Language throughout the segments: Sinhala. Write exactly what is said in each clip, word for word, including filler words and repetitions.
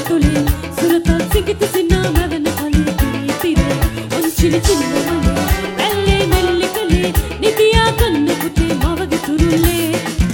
තුලේ සුරතල් සිඟිත සිනා මැවෙන කලේ පිරිතිරේ ඔන්චිලි චින්නමනේ වැල්ලේ මෙල්ලි කලේ නිදියා ගන්න පුතේ මවගේ තුරුල්ලේ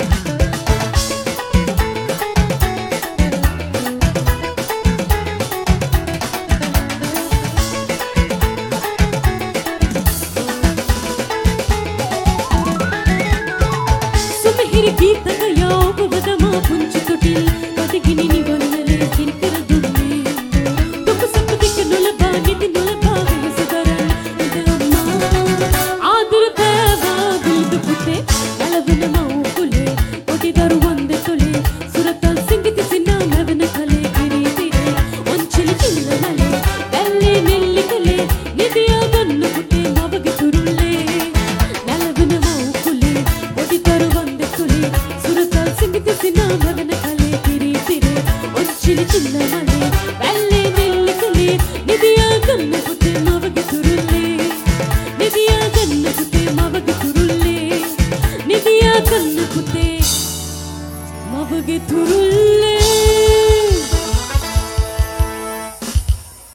सुमहिर गीत गया उपवदमा पुंज तुटिल पदगिनी निवन्नले किरकर दुन्ने दुख सप दिक नुलबा निधि नुलबा वेसुदरन इदम्मा आदुर पैवा दूध पुते अलवन मऊ कुले कोटि दरुवंद तुले सुरतल सिंगित सिन्ना मवन खले गिरी तिरे onchili चिल्लमले වැල්ලේ නෙල්ලි කලේ නිදියා ගන්න පුතේ මවගේ තුරුල්ලේ නලවන මව් කුලේ කොටි දරුවන්ද කුලේ සුරතල් සිඟිත සිනා මවන කලේ කිරි තිරේ onchili चिल्लमले වැල්ලේ නෙල්ලි කලේ නිදියා ගන්න පුතේ මවගේ තුරුල්ලේ නිදියා ගන්න පුතේ මවගේ තුරුල්ලේ නිදියා ගන්න පුතේ මවගේ තුරුල්ලේ